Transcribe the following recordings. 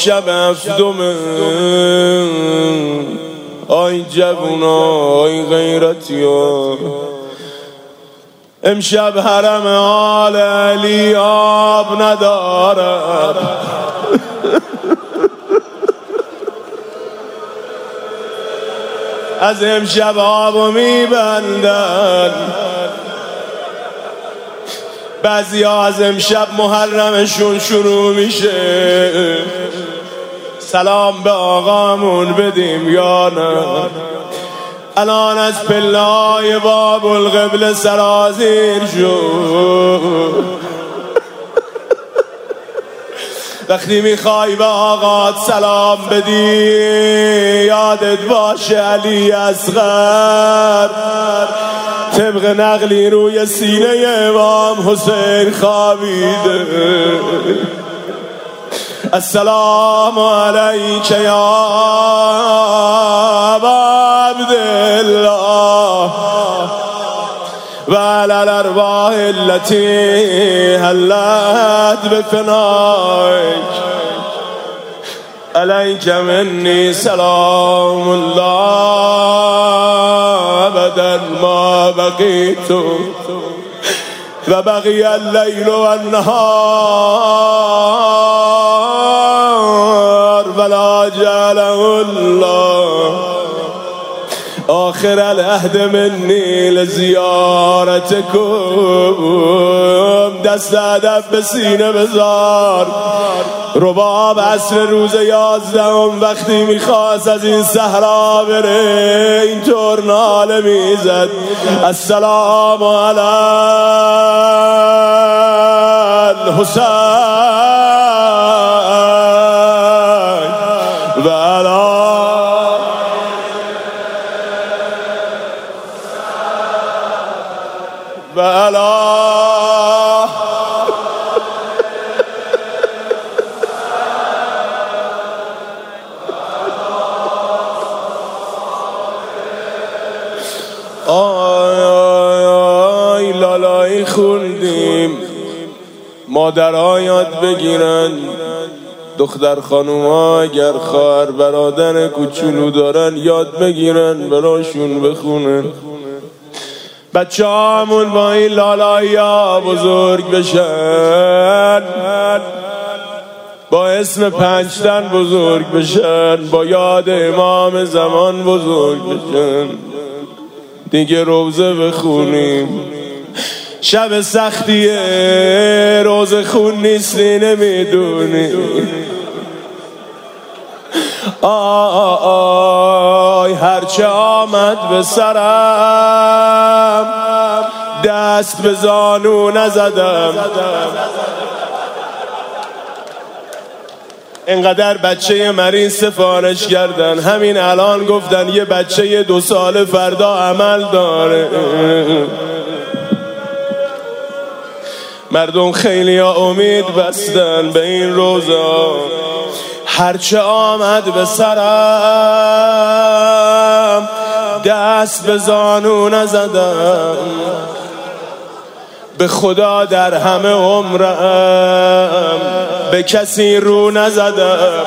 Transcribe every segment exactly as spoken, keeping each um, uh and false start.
شب هفتمه، آی جوونا آی غیرتیا، امشب حرم آل علی آب ندارد. از امشب آبو میبندن، بعضی ها از امشب محرمشون شروع میشه. سلام به آقامون بدیم یا نه؟ الان از پله‌های باب القبله سرازیر شد. وقتی میخوای به آقات سلام بدی یادت باشه علی اصغر طبق نقلی روی سینه امام حسین خوابیده. السلام علیک یا ابا عبدالله و علی الارواح التي حلت بفنائک، علیک منی سلام الله ابدا ما بقیت و بقی اللیل و النهار ولا جعله الله آخر العهد منی لزیارتکم. دست ادب به سینه بذار. رباب عصر روز یازدهم وقتی میخواست از این صحرا بره اینطور ناله میزد: السلام علی الحسین و علی و علی آی آی آی لالایی خوندیم مادرها یاد بگیرن، دختر خانوما اگر خواهر برادر کوچولو دارن یاد بگیرن براشون بخونن. بچه همون با این لالایی ها بزرگ بشن، با اسم پنجتن بزرگ بشن، با یاد امام زمان بزرگ بشن. دیگه روزه بخونیم، شب سختیه روزه خون نیستی نمیدونی. آی هرچه آمد به سرم دست به زانو نزدم. اینقدر بچه مریض سفارش کردن، همین الان گفتن یه بچه دو ساله فردا عمل داره. مردم خیلی ها امید بستن به این روزا. هرچه آمد به سرم دست به زانو نزدم. به خدا در همه عمرم به کسی رو نزدم.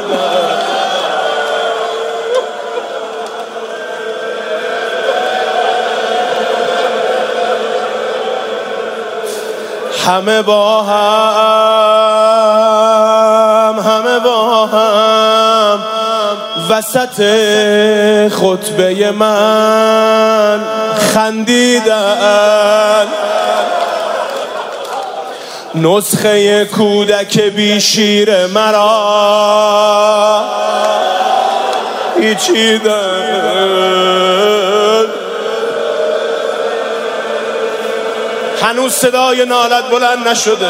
همه با هم همه با هم وسط خطبه من خندیدن. نسخه کودک بی شیر مرا پیچیدن. هنوز صدای نالت بلند نشده.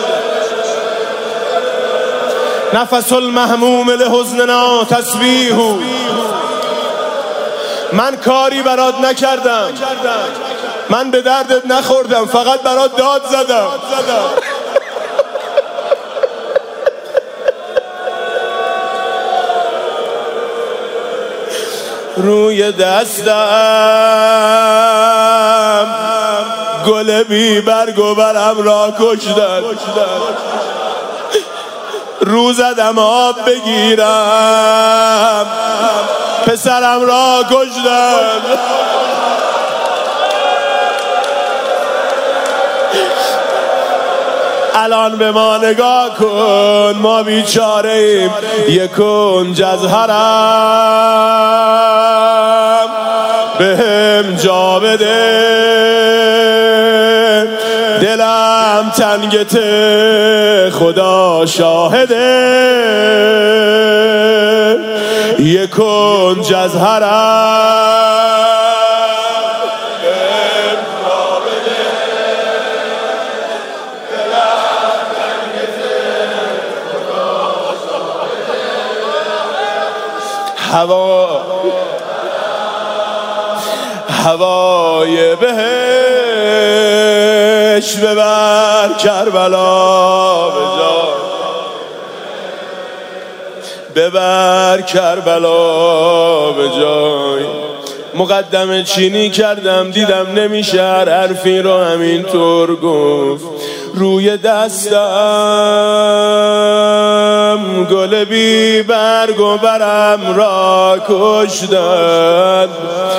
نفس المهموم لحزننا تسبیح. من کاری برات نکردم، من به دردت نخوردم، فقط برات داد زدم. روی دستم گل بی برگ و برم را کشتن. رو زدم آب بگیرم، پسرم را کشتن. الان به ما نگاه کن، ما بیچاره ایم، یک کنج از حرم بهم جا بده، دلم تنگته خدا شاهده، یک کنج از حرم هوا هوای بهش ببر کربلا به جای، ببر کربلا به جای. مقدمه چینی کردم دیدم نمیشه، هر حرفی رو همینطور گفت. روی دستم گل بی برگ و برم را کشتن.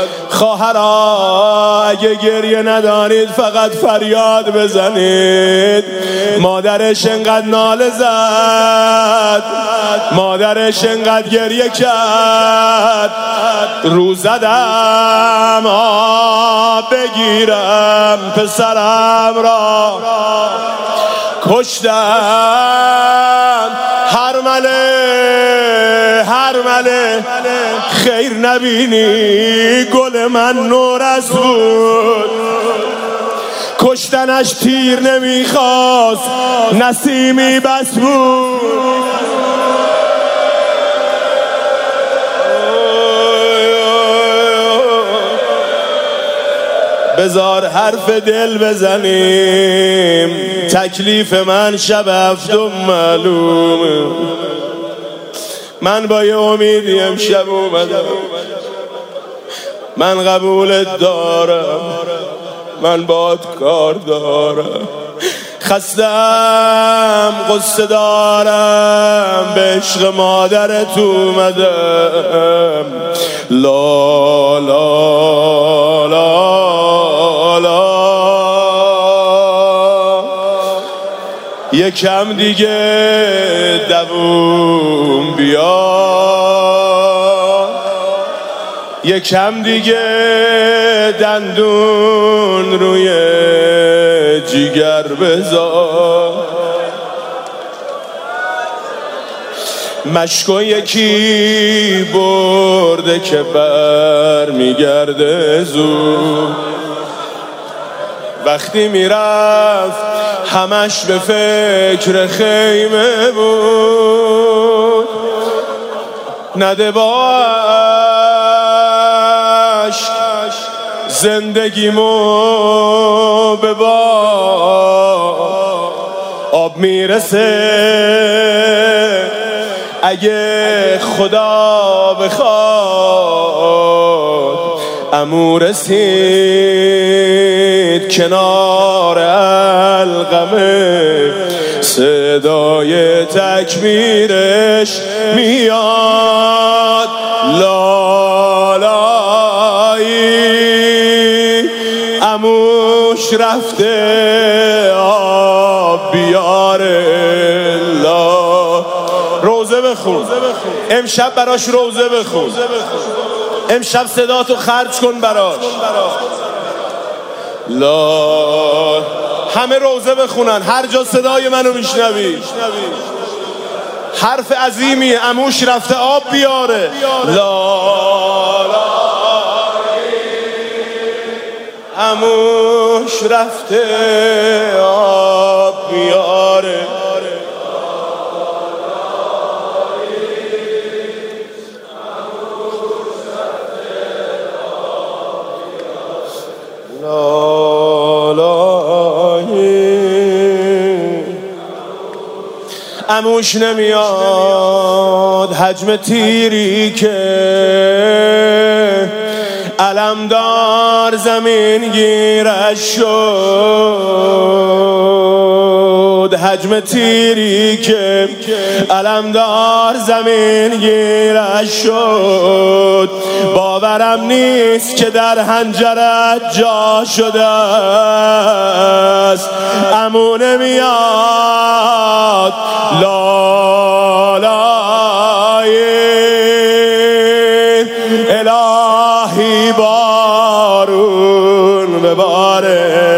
خواهرا اگه گریه ندارید فقط فریاد بزنید. مادرش انقدر ناله زد، مادرش انقدر گریه کرد. رو زدم آب بگیرم، پسرم را کشتن. هرمله هرمله خیر نبینی، گل من نورس بود. کشتنش تیر نمیخواست، نسیمی بس بود. بذار حرف دل بزنیم، تکلیف من شب هفتم معلومه. من با یه امیدی امشب اومدم، من قبولت دارم، من بات کار دارم. خستم قصه دارم، به عشق مادرت اومدم. لا لا لا لا یکم دیگه دووم بیا، یکم دیگه دندون روی جیگر بذار. مشکو یکی برده که بر میگرده زود. وقتی میرفت همش به فکر خیمه بود. نده با عشق زندگیمو به باد آب میرسه. اگه خدا بخواد عمو رسید کنار القمه، صدای تکبیرش میاد. لالایی عموش رفته آب بیاره. لا روزه بخون امشب براش، روزه بخون امشب، صداتو خرج کن براش. لا همه روزه بخونن، هر جا صدای منو میشنوی. حرف عظیمی، عموش رفته آب بیاره. لا عموش رفته آب بیاره. عموش نمیاد، حجم تیری که علمدار زمین گیرش شد، حجم تیری که علمدار زمین گیرش شد. باورم نیست که در حنجرت جا شده است، عمو نمیاد لالای الهی بارون بباره.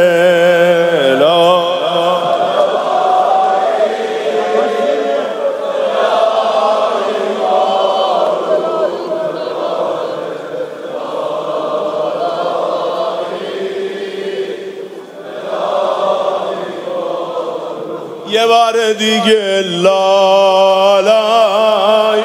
یه بار دیگه لالای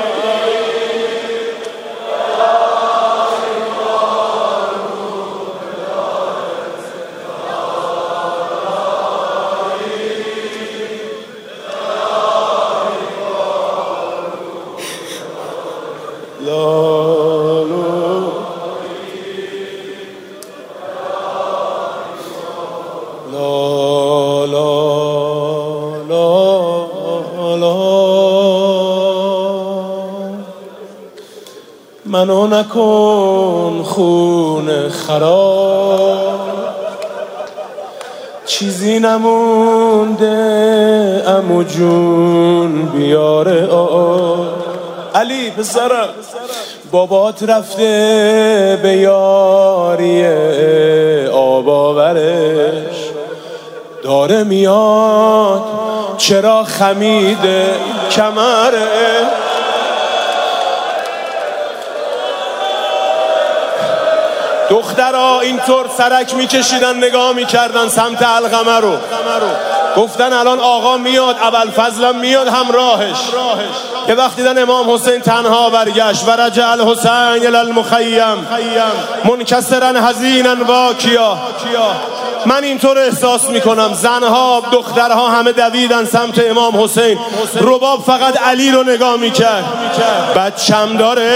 منو نکن خون خراب، چیزی نمونده عمو جون بیاره آب. علی پسرم بابات رفته به یاری آب آورش، داره میاد چرا خمیده کمره. دخترها اینطور سرک میکشیدن نگاه میکردن سمت القمه رو، گفتن الان آقا میاد، ابوالفضلم میاد همراهش. که وقتی دیدن امام حسین تنها برگشت و رجع الحسین الی المخیم منکسرا حزینا باکیا. من اینطور احساس میکنم زنها دخترها همه دویدن سمت امام حسین، رباب فقط علی رو نگاه میکرد. بچم داره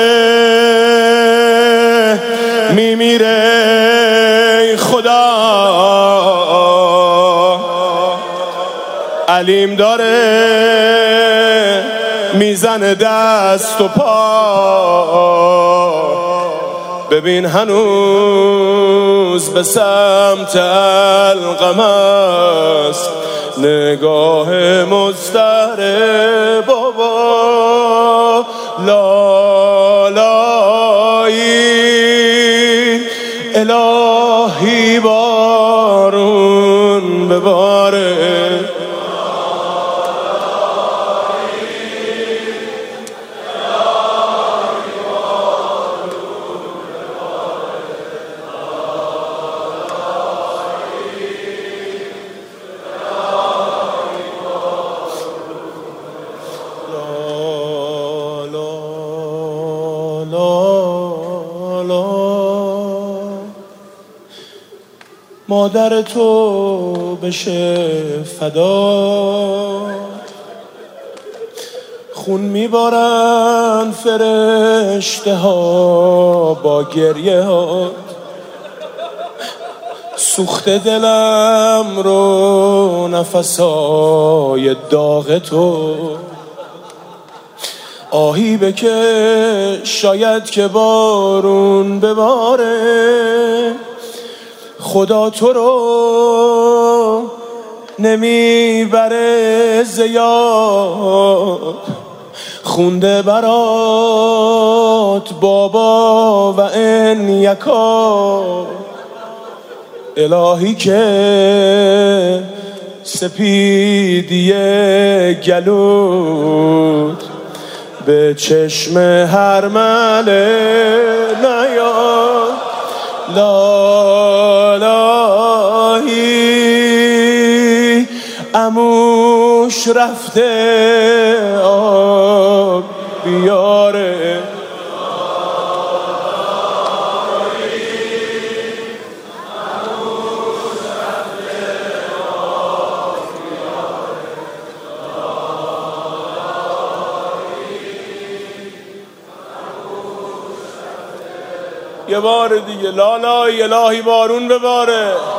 میمیره خدا، علیم داره میزنه دست و پا. ببین هنوز به سمت القمه است نگاه مضطرب بابا. لالایی الهی بارون بباره. مادر تو بشه فدا، خون میبارن فرشته ها با گریه ها. سوخت دلم رو نفسای داغ تو، آهی بکش شاید که بارون بباره. خدا تو رو نمیبره زیاد، خونده برات بابا و ان یکا. الهی که سپیدی گلود به چشم هر مله نیاد. لالایی عموش رفته آب بیاره. یه بار دیگه لالای الهی بارون بباره.